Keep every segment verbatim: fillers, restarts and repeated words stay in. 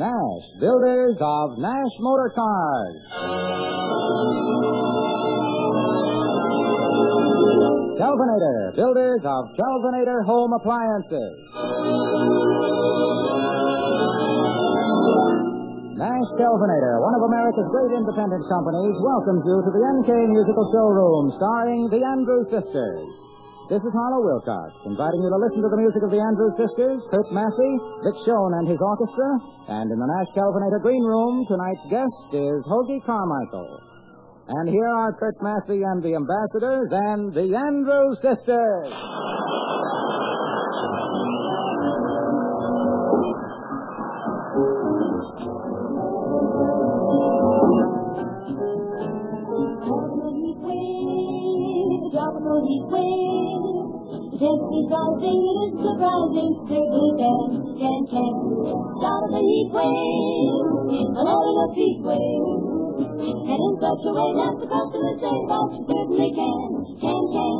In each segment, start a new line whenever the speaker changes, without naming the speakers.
Nash, builders of Nash Motor Cars. Kelvinator, builders of Kelvinator Home Appliances. Nash Kelvinator, one of America's great independent companies, welcomes you to the N K Musical Showroom, starring the Andrews Sisters. This is Harlow Wilcox, inviting you to listen to the music of the Andrews Sisters, Kurt Massey, Vic Schoen and his orchestra, and in the Nash Kelvinator Green Room, tonight's guest is Hoagy Carmichael. And here are Kurt Massey and the Ambassadors and the Andrews Sisters.
Gently rising, it is surprising, certainly can, can, can. Start of the heat wave, a loaded up heat wave. And in such a way that the customers say that you certainly can, can, can.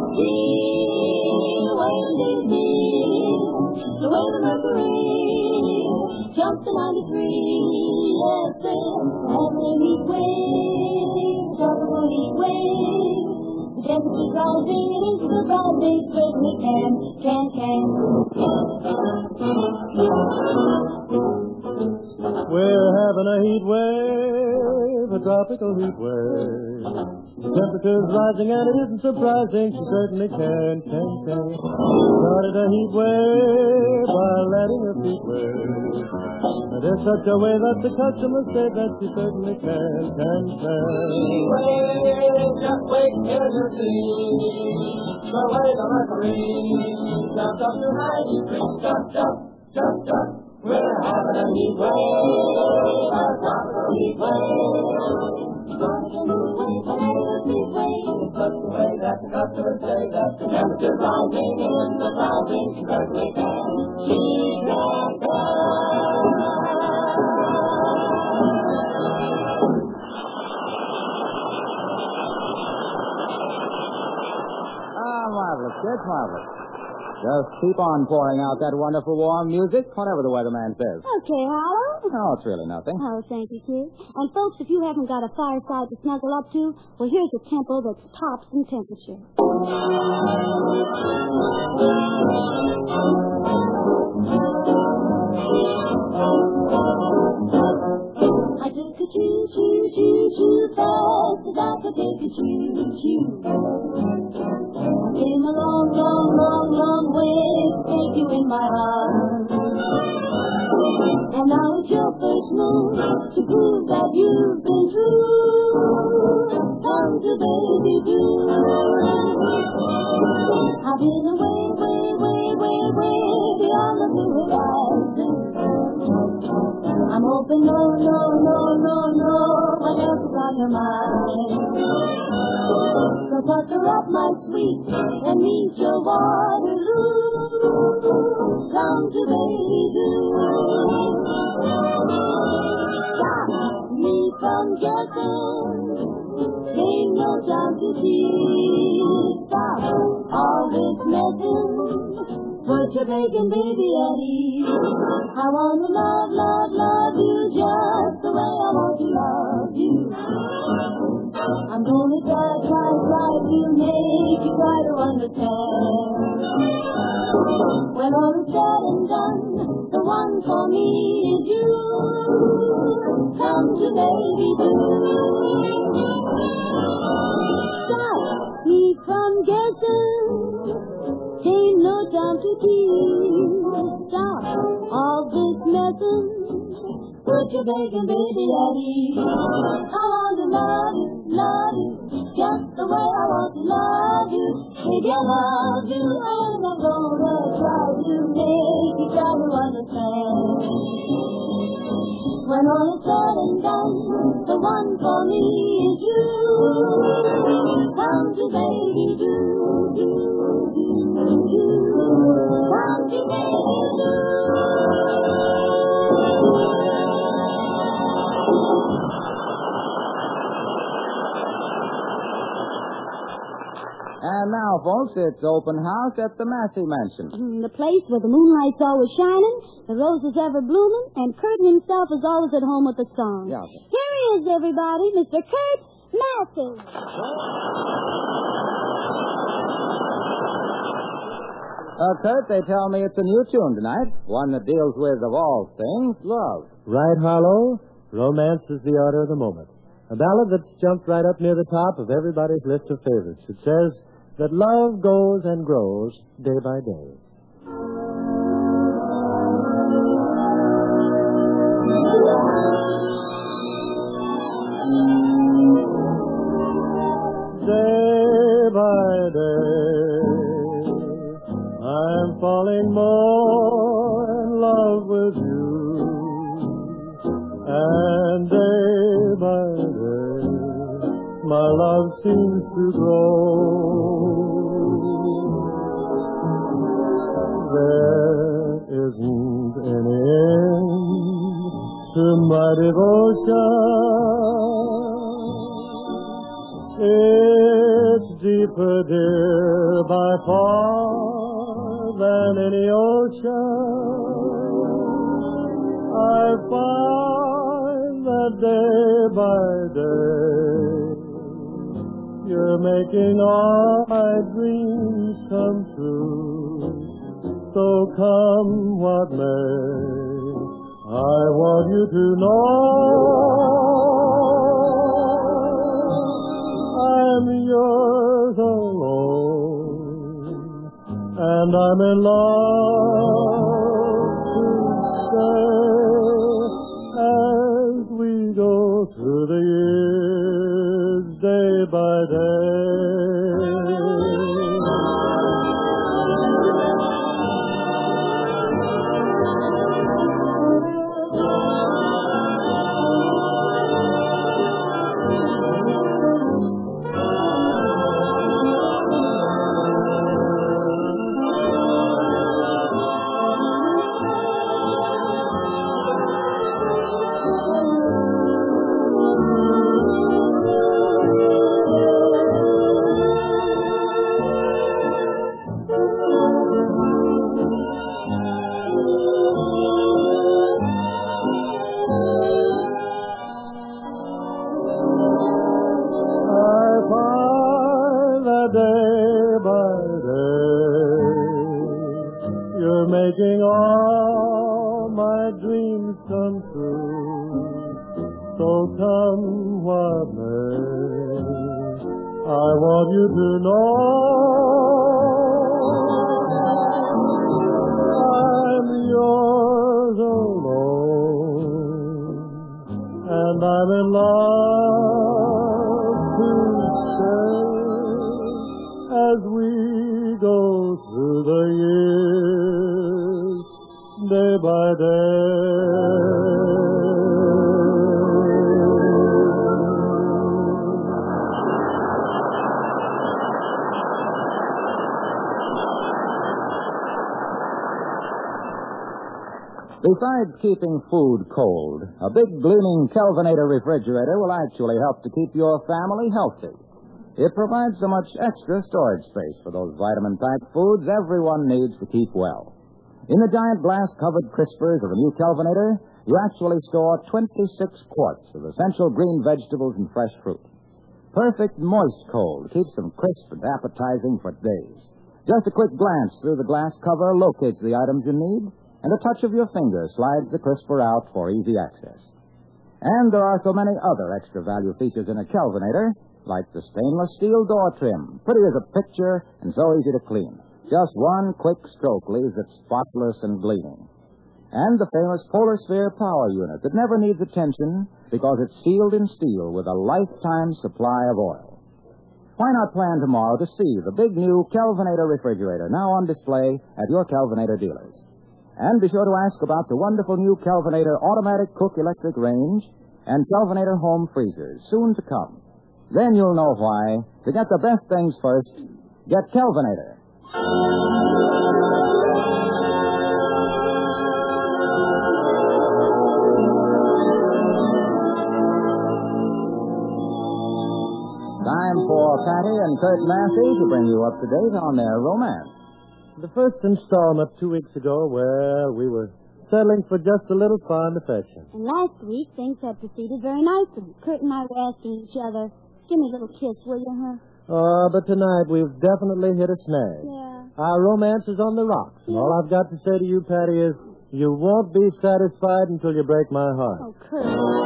See, wave they see, the way the mercury jumps to ninety-three. Yes, sir, having a heat wave, tropical heat wave. Temperature rising, it is surprising, certainly can, can, can.
We're having a heat wave, a tropical heat wave. Temperature's rising and it isn't surprising, she certainly can, can, can. Started a heat wave by letting her feet wave. And in such a way that the customers say that she certainly can, can, can.
Heat wave, just wait till you see the way the mercury jumps up to ninety-three. Jump, jump, jump, jump. We're having a heat wave, a tropical heat wave. But the way that the customers say that the temperature's rising in the rising, she certainly can, she can,
Ah, marvelous, kids, marvelous. Just keep on pouring out that wonderful warm music, whatever the weatherman says.
Okay, Harlow.
No, it's really nothing.
Oh, thank you, kid. And folks, if you haven't got a fireside to snuggle up to, well, here's a tempo that's tops in temperature.
I took a choo choo choo choo fast as I could take a choo choo. Came a long, long, long, long way to take you in my arms. And now it's your first move to prove that you've been true. Come to baby blue. I've been away, way, way, way, way beyond the blue horizon. I'm hoping no, no, no, no, no, what else is on your mind? So butter up, my sweet, and meet your Waterloo. Come to baby blue. Stop me from guessing, ain't no time to cheat. Stop all this messing, put your bacon baby at ease. I want to love, love, love you just the way I want to love you. I'm gonna try, try, try to make you try to understand. When all is said and done, the one for me is you. Come to baby blue. Stop me from guessing, ain't no time to keep. Stop all this messing, put your bacon baby at ease. I want to love you, love you, just the way I want to love you. Baby, I love you, and I'm gonna try to make you try to understand. When all is said and done, the one for me is you. Come to baby do, do, do, do. Come to baby do.
And now now, folks, it's open house at the Massey Mansion.
Mm, the place where the moonlight's always shining, the roses ever blooming, and Kurt himself is always at home with the song.
Yeah, sir.
Here he is, everybody, Mister Kurt Massey.
Uh, Kurt, they tell me it's a new tune tonight. One that deals with, of all things, love.
Right, Harlow? Romance is the order of the moment. A ballad that's jumped right up near the top of everybody's list of favorites. It says that love goes and grows day by day. Day by day, I'm falling more in love with you. And day by day, my love seems to grow. There isn't any end to my devotion. It's deeper, dear, by far than any ocean. I find that day by day you're making all my dreams come true. So come what may, I want you to know I'm yours alone, and I'm in love as we go through the years, day by day. Making all my dreams come true. So come what may, I want you to know I'm yours alone, and I'm in love to stay as we go through the years, day by day.
Besides keeping food cold, a big gleaming Kelvinator refrigerator will actually help to keep your family healthy. It provides so much extra storage space for those vitamin-packed foods everyone needs to keep well. In the giant glass-covered crispers of a new Kelvinator, you actually store twenty-six quarts of essential green vegetables and fresh fruit. Perfect moist cold keeps them crisp and appetizing for days. Just a quick glance through the glass cover locates the items you need, and a touch of your finger slides the crisper out for easy access. And there are so many other extra value features in a Kelvinator, like the stainless steel door trim, pretty as a picture and so easy to clean. Just one quick stroke leaves it spotless and gleaming. And the famous Polar Sphere power unit that never needs attention because it's sealed in steel with a lifetime supply of oil. Why not plan tomorrow to see the big new Kelvinator refrigerator now on display at your Kelvinator dealers? And be sure to ask about the wonderful new Kelvinator automatic cook electric range and Kelvinator home freezers, soon to come. Then you'll know why. To get the best things first, get Kelvinator. Time for Patty and and Kurt Massey to bring you up to date on their romance.
The first installment two weeks ago, well, we were settling for just a little fond affection.
And last week, things had proceeded very nicely. Kurt and I were asking each other, give me a little kiss, will you, huh?
Oh, but tonight we've definitely hit a snag.
Yeah.
Our romance is on the rocks. And all I've got to say to you, Patty, is you won't be satisfied until you break my heart.
Oh, Kurt.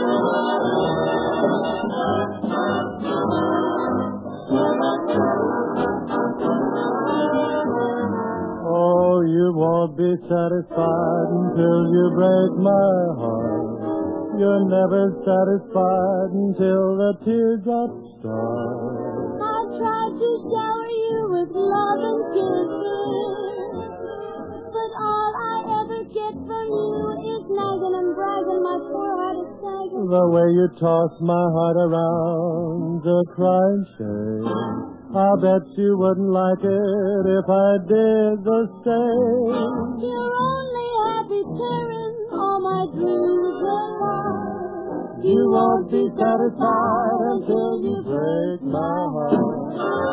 Oh, you won't be satisfied until you break my heart. You're never satisfied until the teardrops start.
I tried to shower you with love and kisses, but all I ever get from you is nagging and bragging. My poor heart is sagging.
The way you toss my heart around a crying shame. I'll bet you wouldn't like it if I did the same.
You're only happy tearing all my dreams apart.
You won't be satisfied until you break my heart.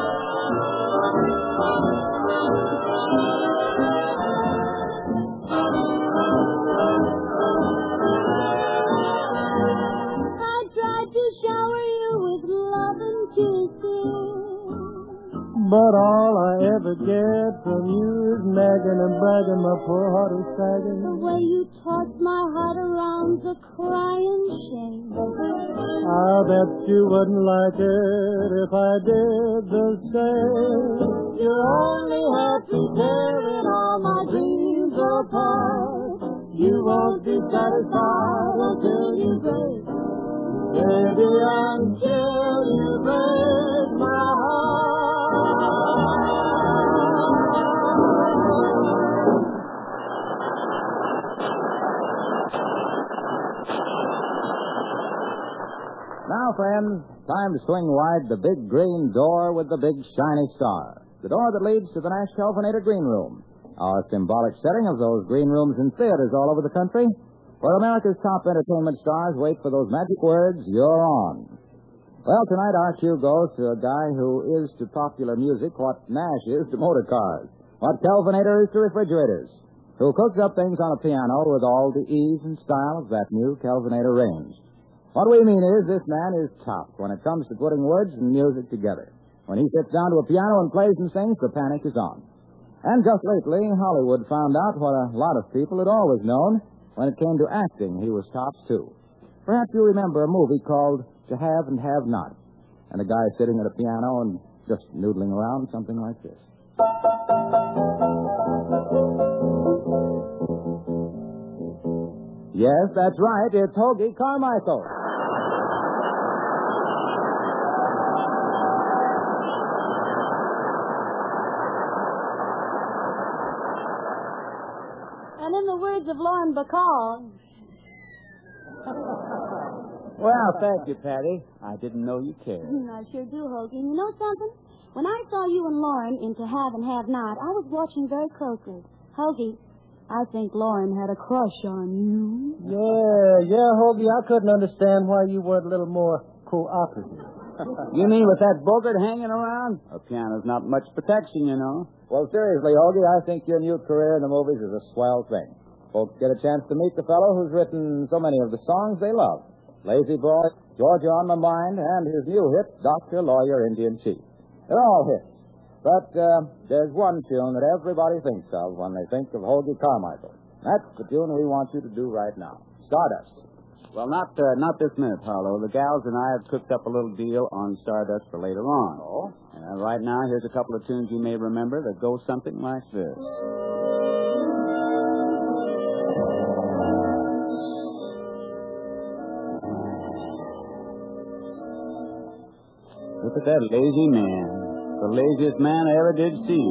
I tried to shower you with love and kisses,
but all I ever get from you is nagging and bragging. My poor heart is sagging.
the way you toss my heart around a crying shame.
I'll bet you wouldn't like it if I did the same. You're only happy tearing all my dreams apart. You won't be satisfied until you break, baby, until you break my heart.
Now, friends, time to swing wide the big green door with the big shiny star. The door that leads to the Nash Kelvinator Green Room, our symbolic setting of those green rooms in theaters all over the country, where America's top entertainment stars wait for those magic words, you're on. Well, tonight our cue goes to a guy who is to popular music what Nash is to motor cars, what Kelvinator is to refrigerators, who cooks up things on a piano with all the ease and style of that new Kelvinator range. What we mean is this man is top when it comes to putting words and music together. When he sits down to a piano and plays and sings, the panic is on. And just lately, Hollywood found out what a lot of people had always known. When it came to acting, he was tops, too. Perhaps you remember a movie called To Have and Have Not, and a guy sitting at a piano and just noodling around, something like this. Yes, that's right. It's Hoagie Carmichael.
And in the words of Lauren Bacall,
Well, thank you, Patty. I didn't know you cared.
I sure do, Hoagie. You know something? When I saw you and Lauren in To Have and Have Not, I was watching very closely. Hoagie, I think Lauren had a crush on you.
Yeah, yeah, Hoagie, I couldn't understand why you weren't a little more cooperative.
You mean with that bogart hanging around? A piano's not much protection, you know.
Well, seriously, Hoagie, I think your new career in the movies is a swell thing. Folks get a chance to meet the fellow who's written so many of the songs they love. Lazy Boy, Georgia on My Mind, and his new hit, Doctor, Lawyer, Indian Chief. They're all hits. But uh, there's one tune that everybody thinks of when they think of Hoagie Carmichael. That's the tune we want you to do right now. Stardust.
Well, not uh, not this minute, Harlow. The gals and I have cooked up a little deal on Stardust for later on.
Oh?
And right now, here's a couple of tunes you may remember that go something like this. Look at that lazy man. The laziest man I ever did see.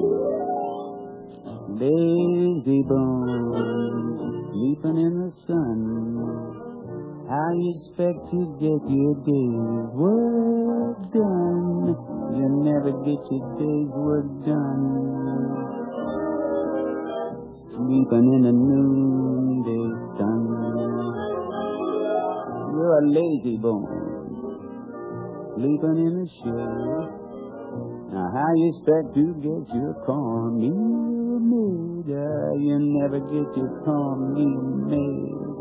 Lazy bones, sleeping in the sun. How you expect to get your day's work done? You never get your day's work done. Sleeping in the noonday sun. You're a lazy bone. Sleeping in the shade. Now, how you expect to get your cornmeal made? Uh, you never get your cornmeal made.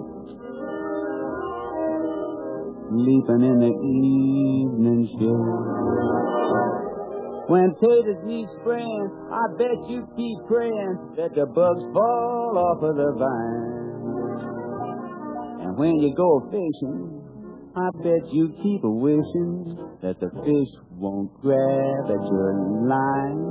Sleeping in the evening shade. When taters need spraying, I bet you keep praying that the bugs fall off of the vine. And when you go fishing, I bet you keep a wishing that the fish won't grab at your line.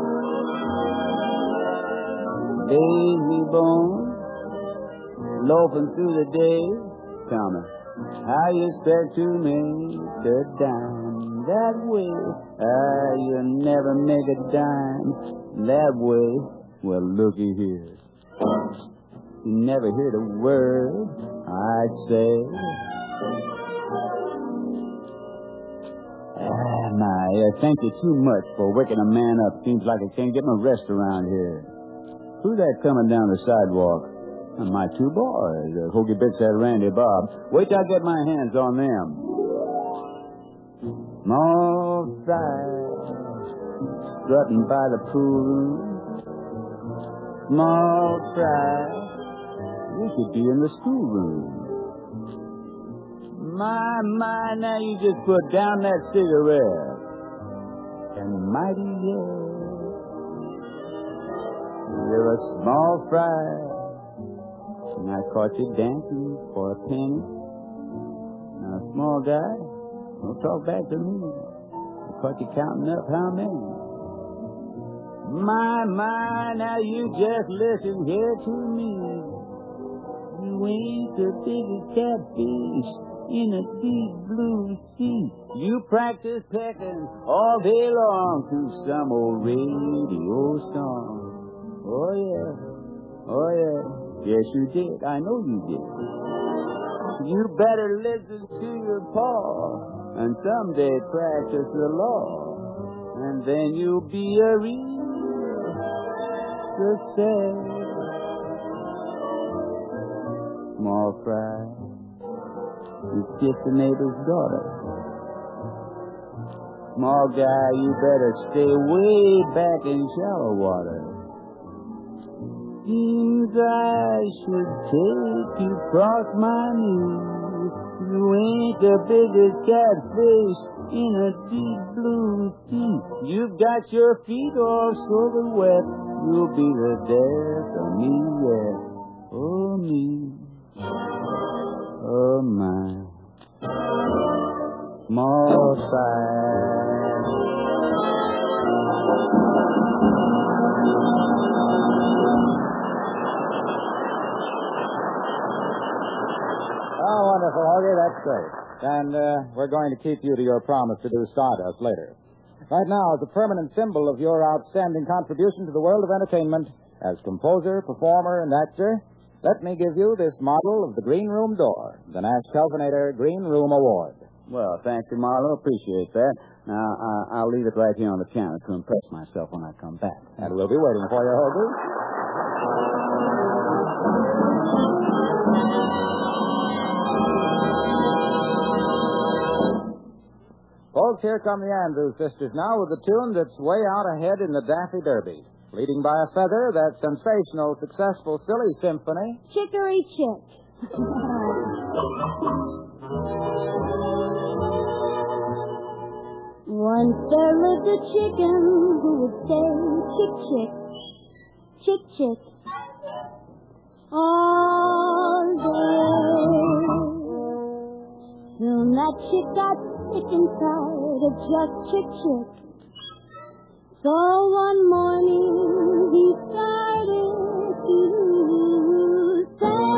Lazy bone, loafing through the day. Tell me, how you expect to make a dime that way? Ah, you'll never make a dime that way. Well, looky here. You never heard a word I say. Ah, my, I thank you too much for waking a man up. Seems like I can't get no rest around here. Who's that coming down the sidewalk? Uh, my two boys, uh, Hokey Bits and Randy Bob. Wait till I get my hands on them. Small fry, strutting by the pool room. Small fry, you should be in the schoolroom. My, my, now you just put down that cigarette. And mighty, yeah. You're a small fry. And I caught you dancing for a penny. Now, small guy, don't talk back to me. I caught you counting up how many. My, my, now you just listen here to me. You ain't the biggest catfish in a deep blue sea. You practice pecking all day long to some old radio song. Oh, yeah. Oh, yeah. Yes, you did. I know you did. You better listen to your pa and someday practice the law. And then you'll be a real success. Small fry. It's just a neighbor's daughter. Small guy, you better stay way back in shallow water. Seems I should take you across my knees. You ain't the biggest catfish in a deep blue sea. You've got your feet all sort of wet. You'll be the death of me, yeah. Oh, me. Oh, my. Small fry.
Oh, wonderful, Hoggy. That's great. And uh, we're going to keep you to your promise to do Stardust later. Right now, as a permanent symbol of your outstanding contribution to the world of entertainment as composer, performer, and actor, let me give you this model of the Green Room Door, the Nash Kelvinator Green Room Award.
Well, thank you, Marlowe. Appreciate that. Now, uh, I'll leave it right here on the counter to impress myself when I come back.
And we'll be waiting for you, Hoggy. Folks, here come the Andrews Sisters now with a tune that's way out ahead in the Daffy Derby. Leading by a feather, that sensational, successful, silly symphony,
Chicory Chick. Once there lived a chicken who would say chick, chick, chick, chick, all day. Soon that chick got sick and tired of just chick, chick. So one morning he started to say,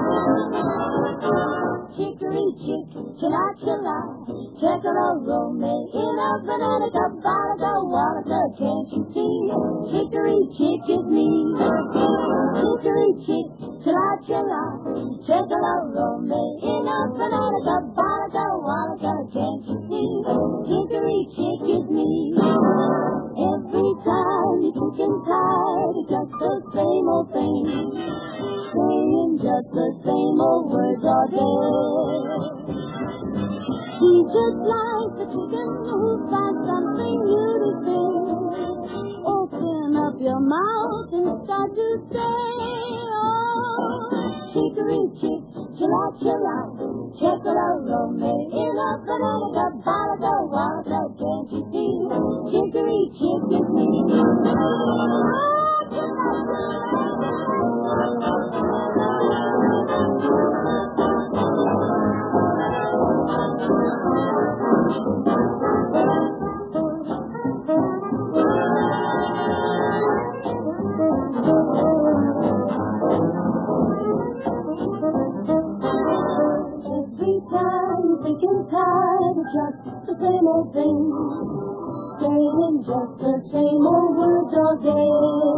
Chicory chick, chilla chilla, check-a-lo-rome, in a banana cup, bada water, can't you see? Chicory chick is me. Chicory chick, chilla chilla, check-a-lo-rome, in a banana cup, bada water, can't you see? Chicory chick is me. Every time you sick and tired of just the same old thing, saying just the same old words all day. He's just like the chicken who finds something new to say. Open up your mouth and start to say, oh, chicory chick, chilla chilla, chocolate made in a banana cup, balaga, walaga, can't you see? Chicory chick is me. Just the same old thing, saying just the same old words all day.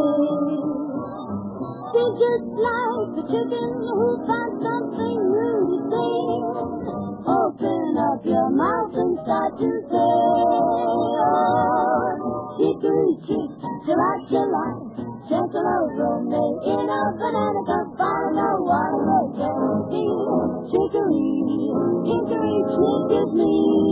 You're just like the chicken who finds something new to say. Open up your mouth and start to say, oh, chicory chick, chilla chilla, chocolate made in a banana cup, I know what it can be. Chicory, chicory chick is me.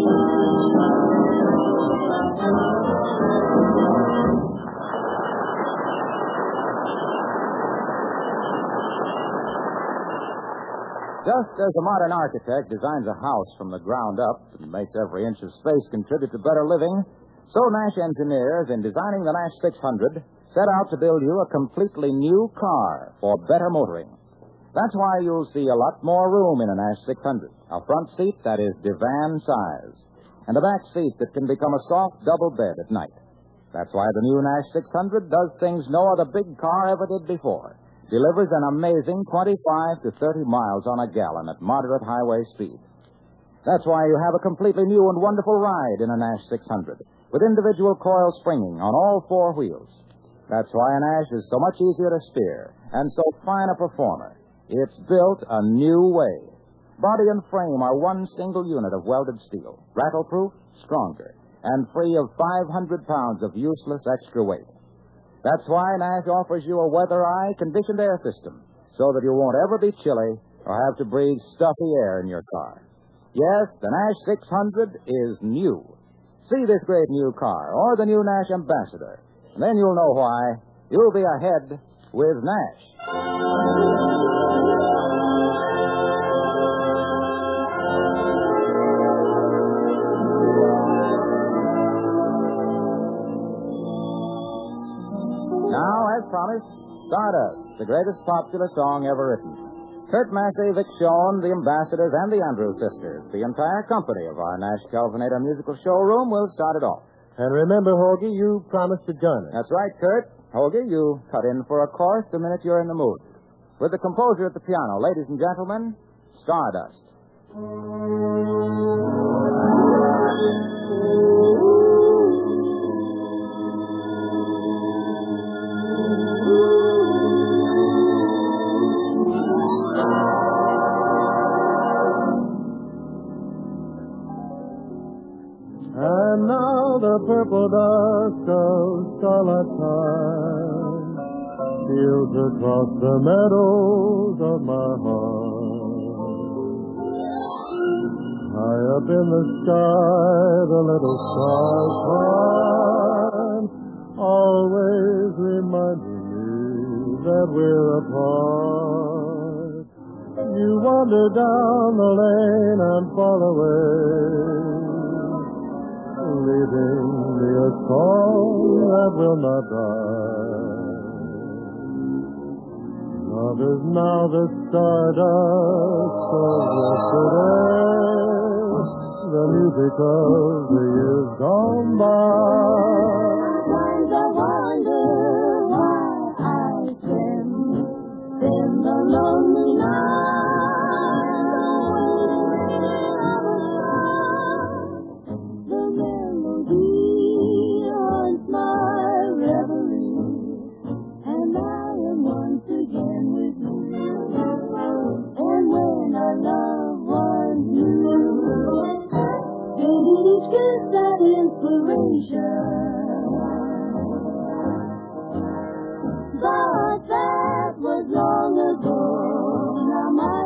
Just as a modern architect designs a house from the ground up and makes every inch of space contribute to better living, so Nash engineers, in designing the Nash six hundred, set out to build you a completely new car for better motoring. That's why you'll see a lot more room in a Nash six hundred. A front seat that is divan size, and a back seat that can become a soft double bed at night. That's why the new Nash six hundred does things no other big car ever did before. Delivers an amazing twenty-five to thirty miles on a gallon at moderate highway speed. That's why you have a completely new and wonderful ride in a Nash six hundred, with individual coil springing on all four wheels. That's why a Nash is so much easier to steer and so fine a performer. It's built a new way. Body and frame are one single unit of welded steel, rattle-proof, stronger, and free of five hundred pounds of useless extra weight. That's why Nash offers you a weather-eye conditioned air system, so that you won't ever be chilly or have to breathe stuffy air in your car. Yes, the Nash six hundred is new. See this great new car, or the new Nash Ambassador, and then you'll know why you'll be ahead with Nash. Now, as promised, Stardust, the greatest popular song ever written. Kurt Massey, Vic Schoen, the Ambassadors, and the Andrews Sisters, the entire company of our Nash Kelvinator musical showroom, will start it off.
And remember, Hoagie, you promised to join us.
That's right, Kurt. Hoagie, you cut in for a chorus the minute you're in the mood. With the composer at the piano, ladies and gentlemen, Stardust.
And now the purple dust of starlight time steals across the meadows of my heart. High up in the sky, the little stars climb, always reminding me that we're apart. You wander down the lane and fall away, leaving me a song that will not die. Love is now the stardust of yesterday, the music of the years gone by.
Sometimes I wonder why I spend in the lonely night. The melody haunts my reverie, and I am once again with you. And when our loved ones knew, they did each kiss that inspiration. But that was long ago. Now my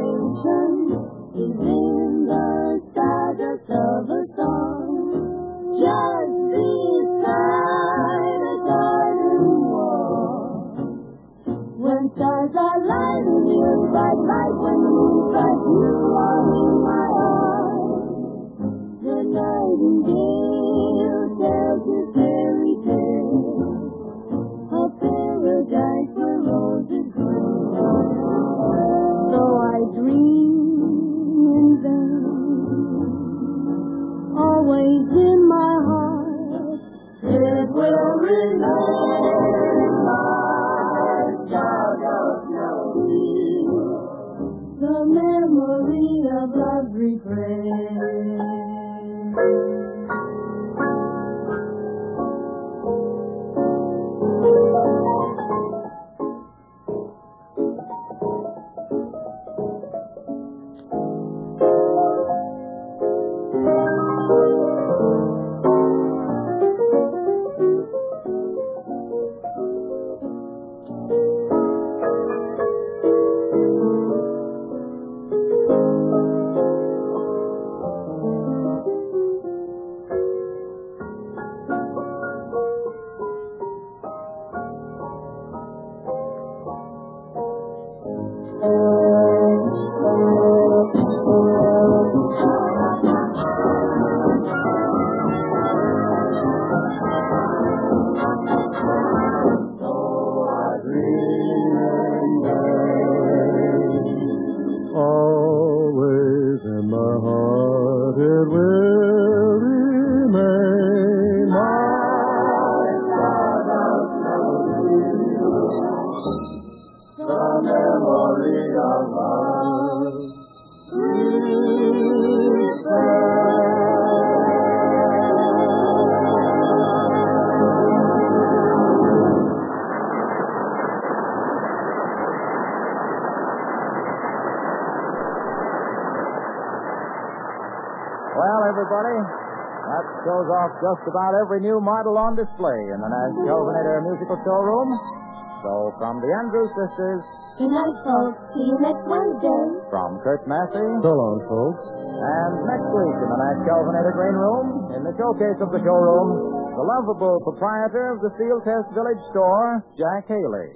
consolation is in the stardust of a song. stars are lighting you bright, bright when the moon's bright. You are in my heart. The nightingale tells his fairy tale, a paradise where roses grow. So I dream in them, always in my heart. It will remain my child of snow, the memory of love's refrain.
Always in my heart it will remain. My God of the memory of love.
Well, everybody, that shows off just about every new model on display in the Nash Kelvinator Musical Showroom. So, from the Andrews Sisters,
Good night, folks. See you next Wednesday.
from Kurt Massey,
So long, folks.
and next week in the Nash Kelvinator Green Room, in the showcase of the showroom, the lovable proprietor of the Steel Test Village store, Jack Haley.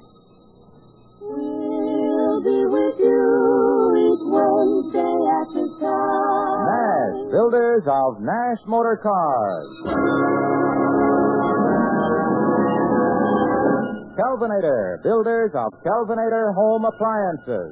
We'll be with you each Wednesday at the start.
Nash, builders of Nash Motor Cars. Kelvinator, builders of Kelvinator Home Appliances.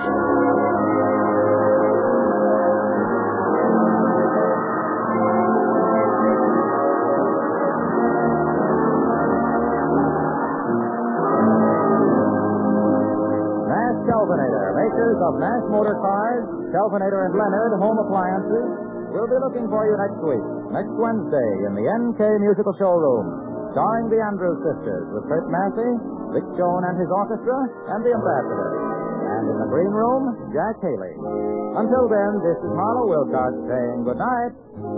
Nash Kelvinator, makers of Nash Motor Cars, Kelvinator and Leonard Home Appliances, will be looking for you next week, next Wednesday, in the N K Musical Showroom. Starring the Andrews Sisters with Kurt Massey, Vic Jones and his orchestra, and the Ambassador. And in the green room, Jack Haley. Until then, this is Harlow Wilcox saying good night.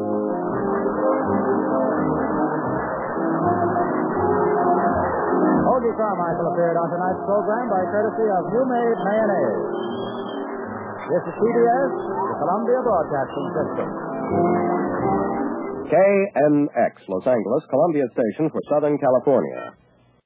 Hoagie Carmichael appeared on tonight's program by courtesy of New Made Mayonnaise. This is C B S, the Columbia Broadcasting System.
K N X, Los Angeles, Columbia Station for Southern California.